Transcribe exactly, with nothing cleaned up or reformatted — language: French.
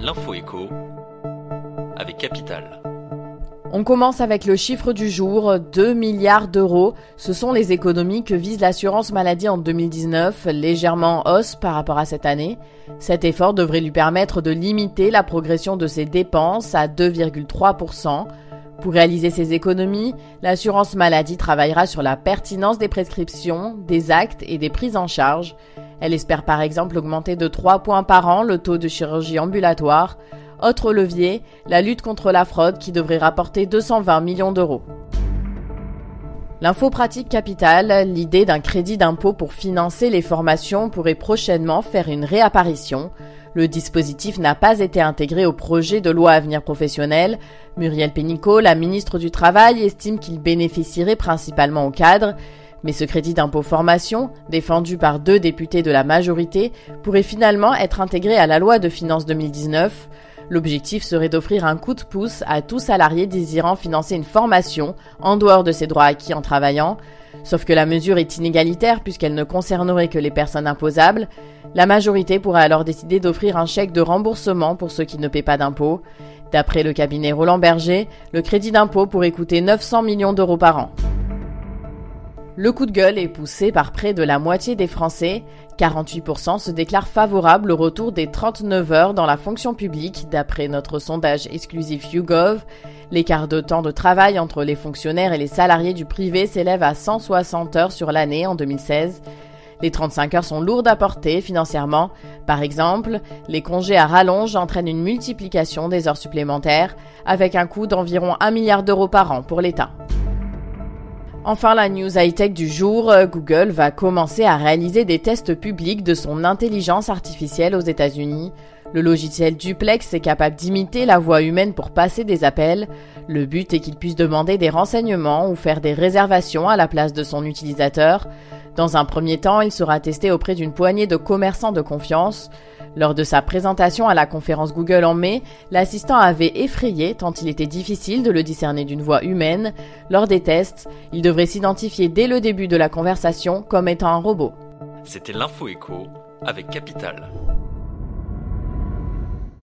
l'info écho avec Capital. On commence avec le chiffre du jour, deux milliards d'euros. Ce sont les économies que vise l'assurance maladie en deux mille dix-neuf, légèrement en hausse par rapport à cette année. Cet effort devrait lui permettre de limiter la progression de ses dépenses à deux virgule trois pour cent. Pour réaliser ces économies, l'assurance maladie travaillera sur la pertinence des prescriptions, des actes et des prises en charge. Elle espère par exemple augmenter de trois points par an le taux de chirurgie ambulatoire. Autre levier, la lutte contre la fraude qui devrait rapporter deux cent vingt millions d'euros. L'info pratique Capital, l'idée d'un crédit d'impôt pour financer les formations pourrait prochainement faire une réapparition. Le dispositif n'a pas été intégré au projet de loi Avenir professionnel. Muriel Pénicaud, la ministre du Travail, estime qu'il bénéficierait principalement aux cadres. Mais ce crédit d'impôt formation, défendu par deux députés de la majorité, pourrait finalement être intégré à la loi de finances deux mille dix-neuf. L'objectif serait d'offrir un coup de pouce à tout salarié désirant financer une formation en dehors de ses droits acquis en travaillant. Sauf que la mesure est inégalitaire puisqu'elle ne concernerait que les personnes imposables. La majorité pourrait alors décider d'offrir un chèque de remboursement pour ceux qui ne paient pas d'impôts. D'après le cabinet Roland Berger, le crédit d'impôt pourrait coûter neuf cents millions d'euros par an. Le coup de gueule est poussé par près de la moitié des Français. quarante-huit pour cent se déclarent favorables au retour des trente-neuf heures dans la fonction publique, d'après notre sondage exclusif YouGov. L'écart de temps de travail entre les fonctionnaires et les salariés du privé s'élève à cent soixante heures sur l'année en deux mille seize. Les trente-cinq heures sont lourdes à porter financièrement. Par exemple, les congés à rallonge entraînent une multiplication des heures supplémentaires, avec un coût d'environ un milliard d'euros par an pour l'État. Enfin, la news high-tech du jour, Google va commencer à réaliser des tests publics de son intelligence artificielle aux États-Unis. Le logiciel Duplex est capable d'imiter la voix humaine pour passer des appels. Le but est qu'il puisse demander des renseignements ou faire des réservations à la place de son utilisateur. Dans un premier temps, il sera testé auprès d'une poignée de commerçants de confiance. Lors de sa présentation à la conférence Google en mai, l'assistant avait effrayé tant il était difficile de le discerner d'une voix humaine. Lors des tests, il devrait s'identifier dès le début de la conversation comme étant un robot. C'était l'info écho avec Capital.